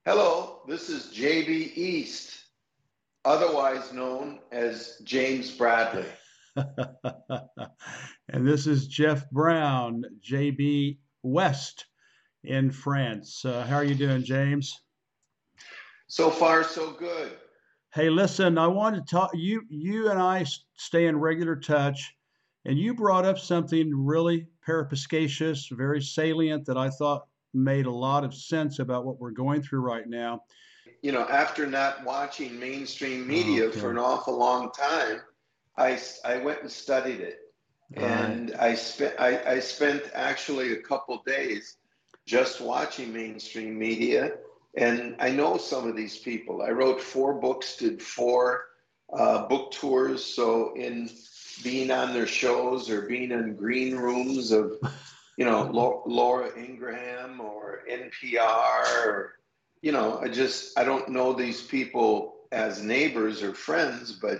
Hello, this is JB East, otherwise known as James Bradley. And this is Jeff Brown, JB West in France. How are you doing, James? So far, so good. Hey, listen, I wanted to talk. You and I stay in regular touch, and you brought up something really peripiscacious, very salient that I thought made a lot of sense about what we're going through right now. After not watching mainstream media for Okay, an awful long time, I went and studied it. right. And I spent actually a couple days just watching mainstream media. And I know some of these people. I wrote 4 books, did 4 book tours. So in being on their shows or being in green rooms of Laura Ingraham or NPR, or, I don't know these people as neighbors or friends, but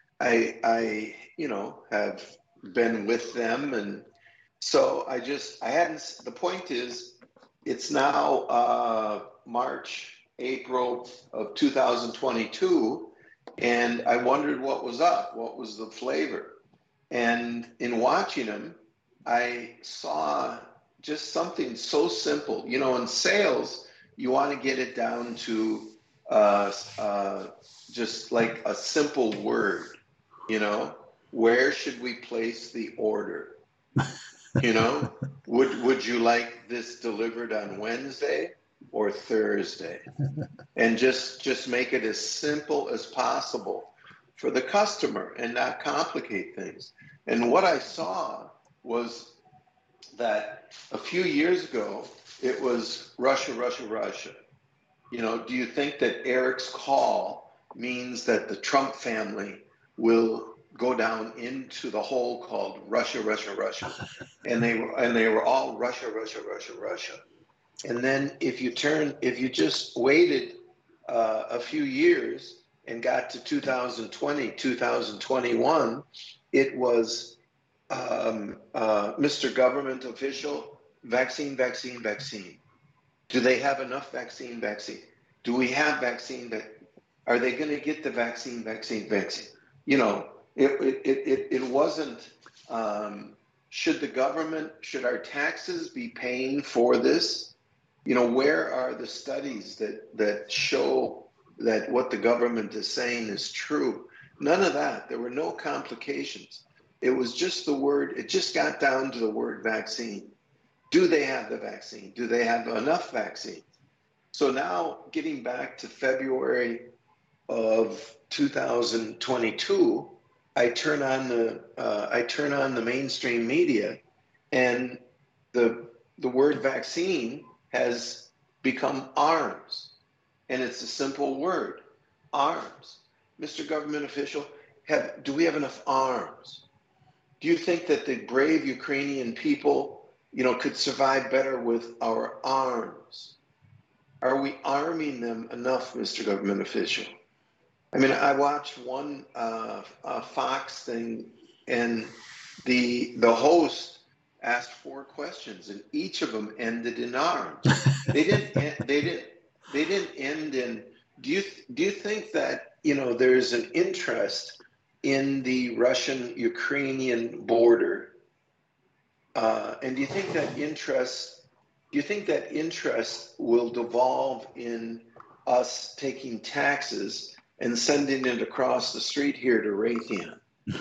I have been with them. And so I hadn't, the point is, it's now March, April of 2022, and I wondered what was up, what was the flavor. And in watching them, I saw just something so simple. In sales, you want to get it down to uh, uh, just like a simple word, you know, where should we place the order? You know, would you like this delivered on Wednesday or Thursday? And just make it as simple as possible for the customer and not complicate things. And what I saw was that a few years ago, it was Russia, Russia, Russia. Do you think that Eric's call means that the Trump family will go down into the hole called Russia, Russia, Russia? And they were all Russia, Russia, Russia, Russia. And then if you just waited a few years and got to 2020, 2021, it was Mr. Government Official, vaccine, vaccine, vaccine. Do they have enough vaccine, vaccine? Do we have vaccine? Are they going to get the vaccine, vaccine, vaccine? You know, it wasn't, should our taxes be paying for this? Where are the studies that show that what the government is saying is true? None of that. There were no complications. It was just it just got down to the word vaccine. Do they have the vaccine? Do they have enough vaccine? So now, getting back to February of 2022, I turn on the mainstream media, and the word vaccine has become arms, and it's a simple word, arms. Mr. Government Official, do we have enough arms? Do you think that the brave Ukrainian people, could survive better with our arms? Are we arming them enough, Mr. Government Official? I mean, I watched one Fox thing, and the host asked 4 questions, and each of them ended in arms. They didn't. They didn't. They didn't end in. Do you think that there's an interest in the Russian-Ukrainian border? And do you think that interest will devolve in us taking taxes and sending it across the street here to Raytheon?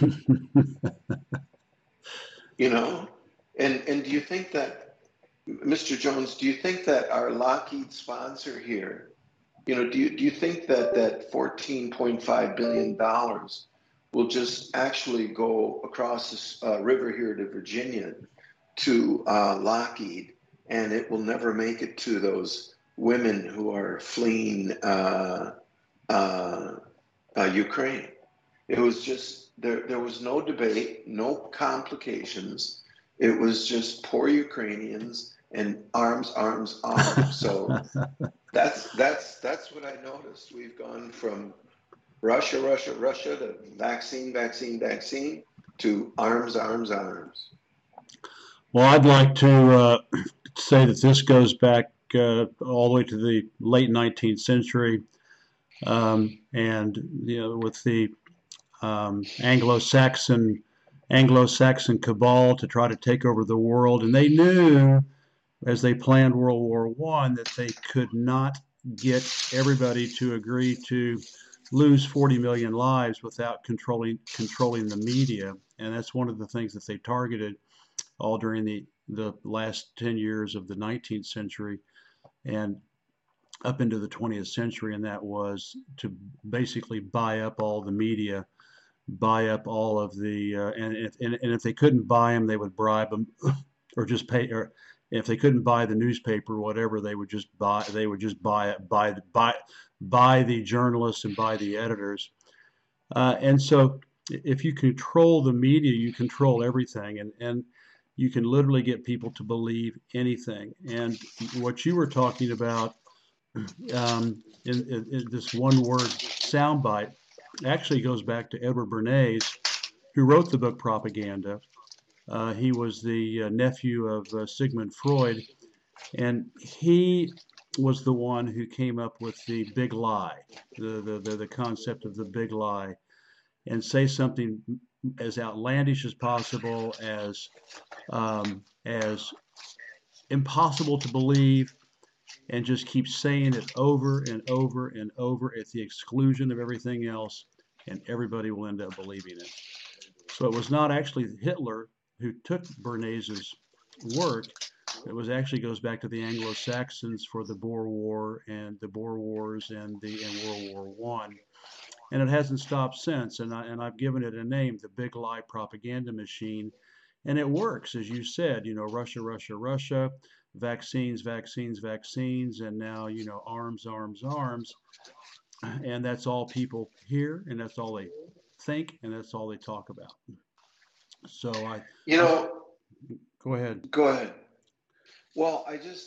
You know, and do you think that, Mr. Jones? Do you think that our Lockheed sponsor here, do you think that that $14.5 billion will just actually go across this river here to Virginia to Lockheed, and it will never make it to those women who are fleeing uh, Ukraine? It was just there was no debate, no complications. It was just poor Ukrainians and arms, arms, arms. So that's what I noticed. We've gone from Russia, Russia, Russia to vaccine, vaccine, vaccine to arms, arms, arms. Well, I'd like to say that this goes back all the way to the late 19th century, and with the Anglo-Saxon cabal to try to take over the world, and they knew as they planned World War I that they could not get everybody to agree to lose 40 million lives without controlling the media, and that's one of the things that they targeted all during the last 10 years of the 19th century and up into the 20th century, and that was to basically buy up all the media, buy up all of the, and if they couldn't buy them, they would bribe them, or just pay, or if they couldn't buy the newspaper or whatever, they would just buy the journalists and buy the editors, and so if you control the media, you control everything, and you can literally get people to believe anything. And what you were talking about in this one word soundbite actually goes back to Edward Bernays, who wrote the book Propaganda. He was the nephew of Sigmund Freud, and he was the one who came up with the big lie, the concept of the big lie, and say something as outlandish as possible, as impossible to believe, and just keep saying it over and over and over at the exclusion of everything else, and everybody will end up believing it. So it was not actually Hitler who took Bernays's work. It was actually goes back to the Anglo-Saxons for the Boer War and the Boer Wars and World War One, and it hasn't stopped since. And I've given it a name, the Big Lie Propaganda Machine, and it works, as you said. Russia, Russia, Russia, vaccines, vaccines, vaccines, and now arms, arms, arms, and that's all people hear, and that's all they think, and that's all they talk about. So go ahead. Go ahead. Well,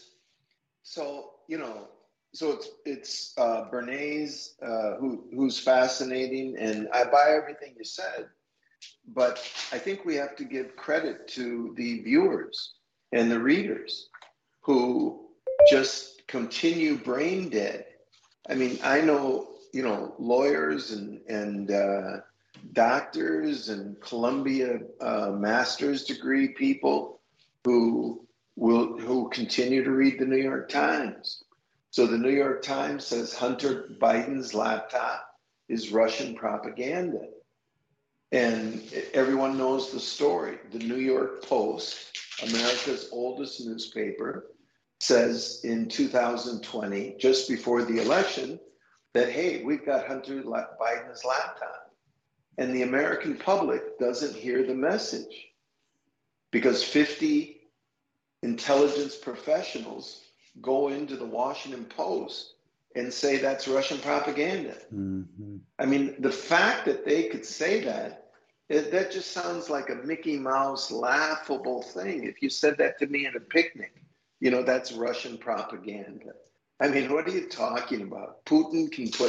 so it's Bernays, who's fascinating, and I buy everything you said, but I think we have to give credit to the viewers and the readers who just continue brain dead. I mean, I know, lawyers and doctors and Columbia master's degree people who continue to read the New York Times. So the New York Times says Hunter Biden's laptop is Russian propaganda. And everyone knows the story. The New York Post, America's oldest newspaper, says in 2020, just before the election, that, hey, we've got Hunter Biden's laptop. And the American public doesn't hear the message because 50 intelligence professionals go into the Washington Post and say that's Russian propaganda. Mm-hmm. I mean, the fact that they could say that just sounds like a Mickey Mouse laughable thing. If you said that to me at a picnic, that's Russian propaganda. I mean, what are you talking about? Putin can put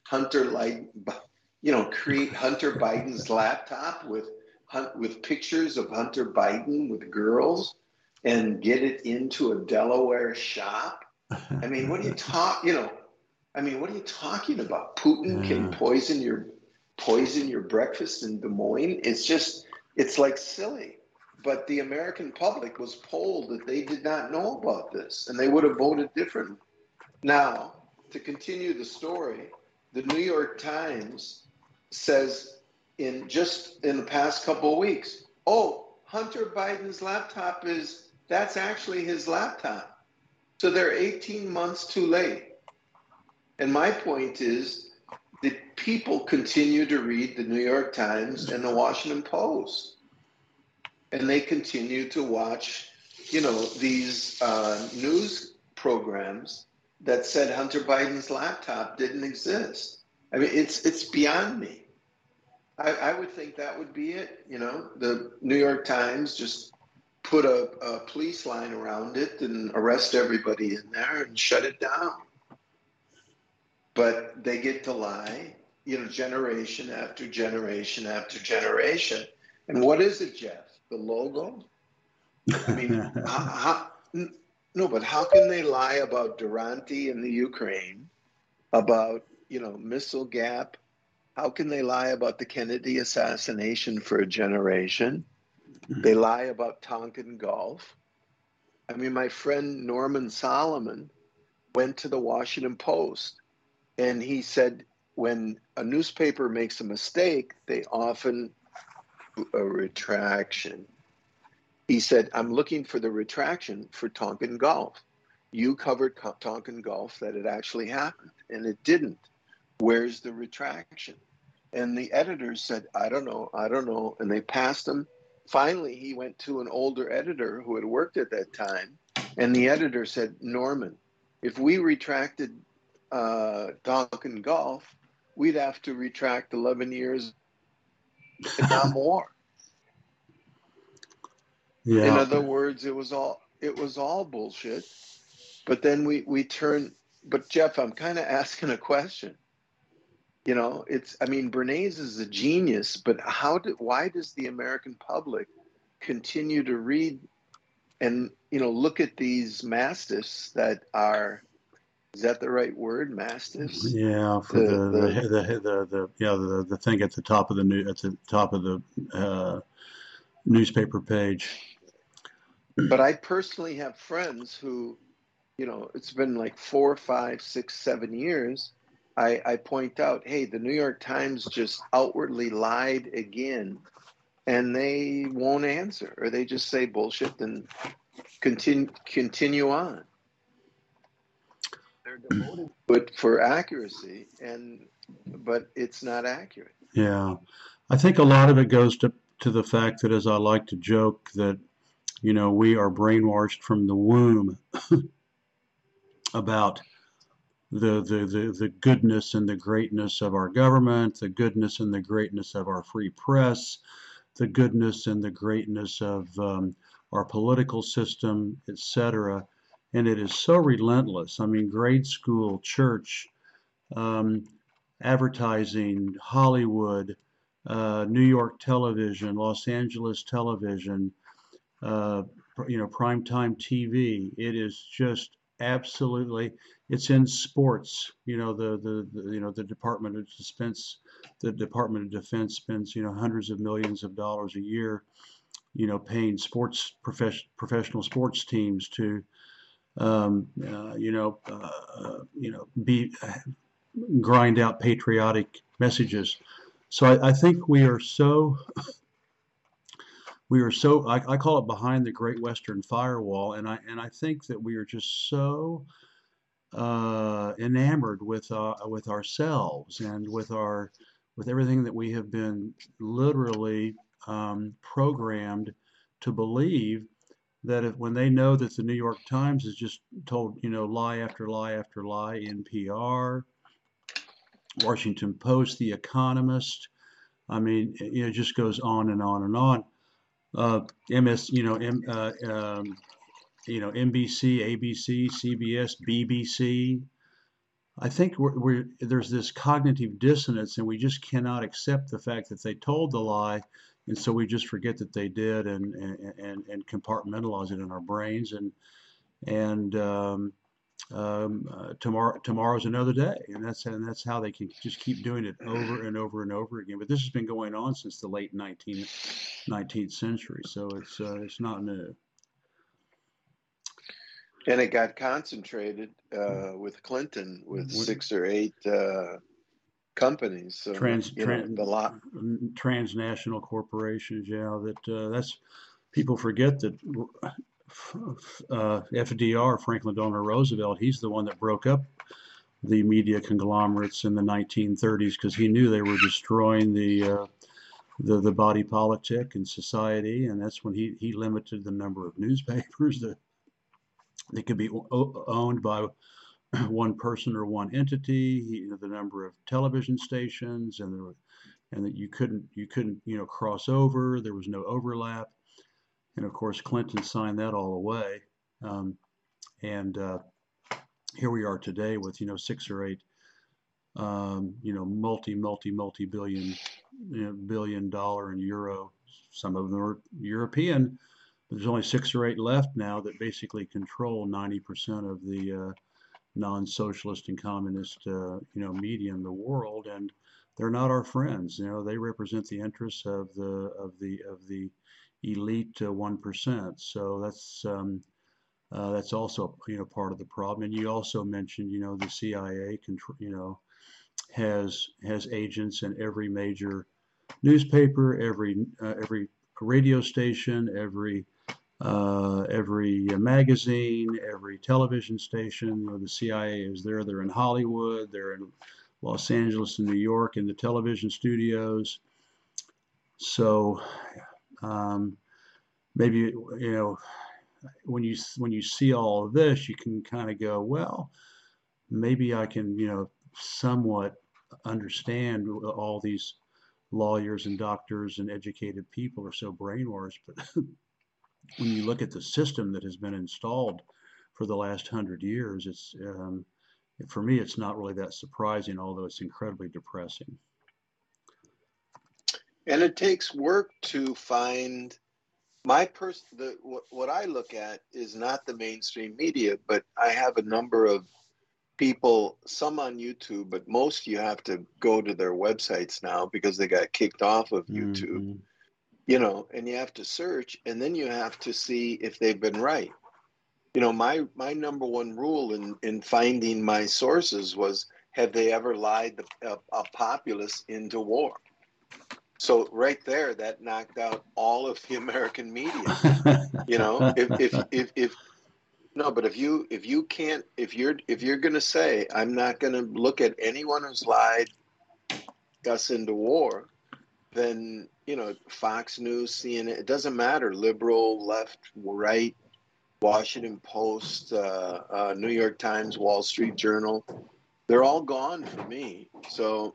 create Hunter Biden's laptop with pictures of Hunter Biden with girls and get it into a Delaware shop. I mean, what are you talking about? Putin can poison your breakfast in Des Moines. It's like silly. But the American public was polled that they did not know about this, and they would have voted differently. Now, to continue the story, the New York Times says in the past couple of weeks, Hunter Biden's laptop that's actually his laptop. So they're 18 months too late. And my point is that people continue to read the New York Times and the Washington Post. And they continue to watch, these news programs that said Hunter Biden's laptop didn't exist. I mean, it's beyond me. I would think that would be it. The New York Times just put a police line around it and arrest everybody in there and shut it down. But they get to lie, generation after generation after generation. And what is it, Jeff? The logo? I mean, no, but how can they lie about Duranty in the Ukraine, about, Missile Gap? How can they lie about the Kennedy assassination for a generation? They lie about Tonkin Gulf. I mean, my friend Norman Solomon went to the Washington Post and he said when a newspaper makes a mistake, they often do a retraction. He said, I'm looking for the retraction for Tonkin Gulf. You covered Tonkin Gulf that it actually happened, and it didn't. Where's the retraction? And the editors said, I don't know. And they passed him. Finally, he went to an older editor who had worked at that time. And the editor said, Norman, if we retracted Tonkin Gulf, we'd have to retract 11 years, if not more. Yeah. In other words, it was all bullshit. But then we turn. But Jeff, I'm kind of asking a question. Bernays is a genius, but why does the American public continue to read and look at these mastiffs that are, is that the right word, mastiffs? Yeah, for the thing at the top of the newspaper page. But I personally have friends who, it's been like 4, 5, 6, 7 years. I point out, hey, the New York Times just outwardly lied again, and they won't answer, or they just say bullshit and continue on. They're devoted to it for accuracy, but it's not accurate. Yeah, I think a lot of it goes to the fact that, as I like to joke, that we are brainwashed from the womb about the goodness and the greatness of our government, the goodness and the greatness of our free press, the goodness and the greatness of our political system, etc. And it is so relentless. I mean, grade school, church, advertising, Hollywood, New York television, Los Angeles television, primetime TV. It is just absolutely. It's in sports. The Department of Defense. The Department of Defense spends hundreds of millions of dollars a year, paying professional sports teams to, be grind out patriotic messages. So I think we are so I call it behind the Great Western Firewall, and I think that we are just so enamored with ourselves and with everything that we have been literally programmed to believe, that when they know that the New York Times has just told lie after lie after lie, NPR, Washington Post, The Economist, I mean, it just goes on and on and on. NBC, ABC, CBS, BBC. I think there's this cognitive dissonance, and we just cannot accept the fact that they told the lie, and so we just forget that they did, and compartmentalize it in our brains, and tomorrow's another day, and that's how they can just keep doing it over and over and over again. But this has been going on since the late 19th century, so it's not new. And it got concentrated with Clinton, with 6 or 8 companies. So transnational corporations. Yeah, that's people forget that FDR, Franklin Delano Roosevelt, he's the one that broke up the media conglomerates in the 1930s, because he knew they were destroying the body politic and society, and that's when he limited the number of newspapers that could be owned by one person or one entity, the number of television stations, and that you couldn't cross over. There was no overlap, and of course Clinton signed that all away. And here we are today with 6 or 8 multi-billion billion dollar and euro, some of them are European There's only 6 or 8 left now that basically control 90% of the non-socialist and communist, media in the world, and they're not our friends. They represent the interests of the elite 1%. So that's also part of the problem. And you also mentioned the CIA has agents in every major newspaper, every radio station, every magazine, every television station. The CIA is there. They're in Hollywood. They're in Los Angeles and New York in the television studios. So maybe when you see all of this, you can kind of go, well, maybe I can somewhat understand all these lawyers and doctors and educated people are so brainwashed. But when you look at the system that has been installed for the last 100 years, for me, it's not really that surprising, although it's incredibly depressing. And it takes work to find what I look at is not the mainstream media, but I have a number of people, some on YouTube, but most you have to go to their websites now because they got kicked off of YouTube, and you have to search, and then you have to see if they've been right. My number one rule in finding my sources was, have they ever lied a populace into war? So right there, that knocked out all of the American media. If you're going to say, I'm not going to look at anyone who's lied us into war, then Fox News, CNN, it doesn't matter, liberal, left, right, Washington Post, New York Times, Wall Street Journal, they're all gone for me. So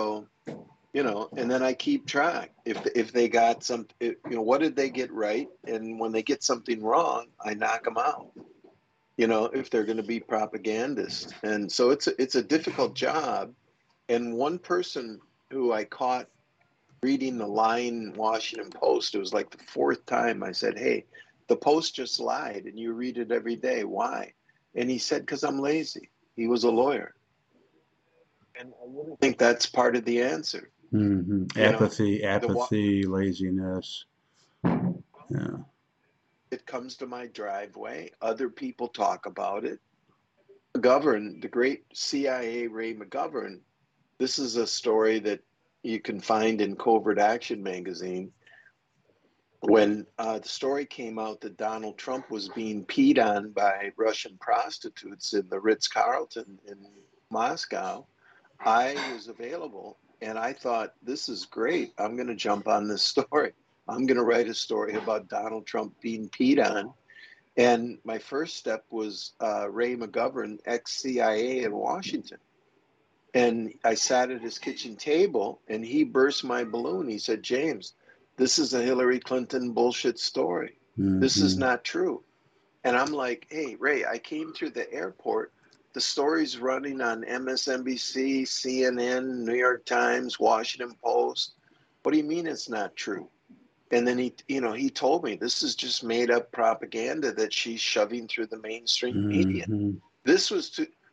and then I keep track. If they got what did they get right? And when they get something wrong, I knock them out. If they're going to be propagandists. And so it's a difficult job. And one person who I caught reading the lying Washington Post, it was like the 4th time I said, hey, the Post just lied and you read it every day. Why? And he said, because I'm lazy. He was a lawyer. And I wouldn't think that's part of the answer. Mm-hmm. Apathy, laziness. Yeah. It comes to my driveway. Other people talk about it. McGovern, the great CIA Ray McGovern, this is a story that you can find in Covert Action magazine. When the story came out that Donald Trump was being peed on by Russian prostitutes in the Ritz-Carlton in Moscow, I was available and I thought, this is great. I'm going to jump on this story. I'm going to write a story about Donald Trump being peed on. And my first step was Ray McGovern, ex-CIA in Washington. And I sat at his kitchen table and he burst my balloon. He said, James, this is a Hillary Clinton bullshit story. Mm-hmm. This is not true. And I'm like, hey, Ray, I came through the airport. The story's running on MSNBC, CNN, New York Times, Washington Post. What do you mean it's not true? And then he told me this is just made up propaganda that she's shoving through the mainstream media. This was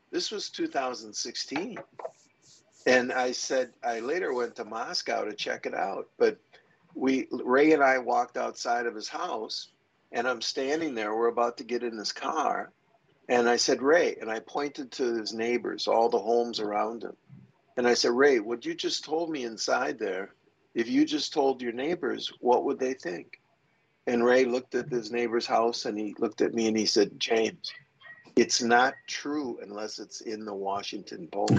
2016. And I said, I later went to Moscow to check it out. But Ray and I walked outside of his house and I'm standing there. We're about to get in his car. And I said, Ray, and I pointed to his neighbors, all the homes around him. And I said, Ray, what you just told me inside there, if you just told your neighbors, what would they think? And Ray looked at his neighbor's house and he looked at me and he said, James, it's not true unless it's in the Washington Post.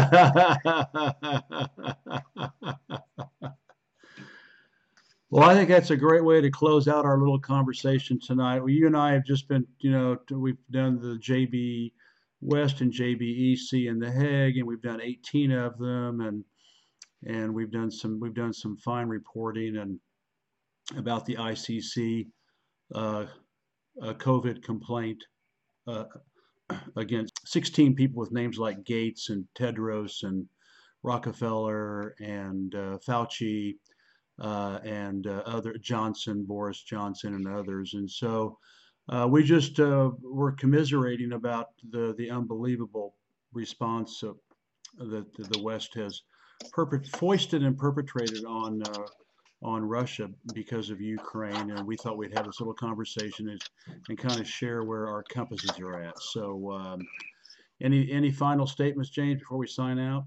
Well, I think that's a great way to close out our little conversation tonight. Well, you and I have just been, we've done the JB West and JBEC in The Hague, and we've done 18 of them, and we've done some fine reporting and about the ICC COVID complaint against 16 people with names like Gates and Tedros and Rockefeller and Fauci. and other Boris Johnson, and others. And so we just were commiserating about the unbelievable response that the West has foisted and perpetrated on Russia because of Ukraine, and we thought we'd have this little conversation and kind of share where our compasses are at. So, any final statements, James, before we sign out?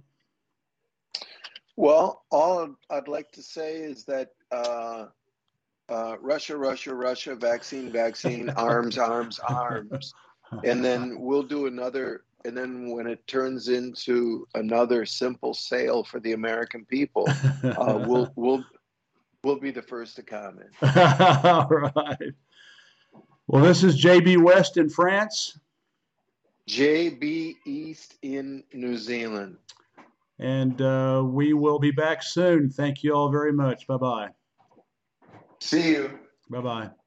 Well, all I'd like to say is that Russia, Russia, Russia, vaccine, vaccine, arms, arms, arms, and then we'll do another. And then when it turns into another simple sale for the American people, we'll be the first to comment. All right. Well, this is JB West in France. JB East in New Zealand. And we will be back soon. Thank you all very much. Bye-bye. See you. Bye-bye.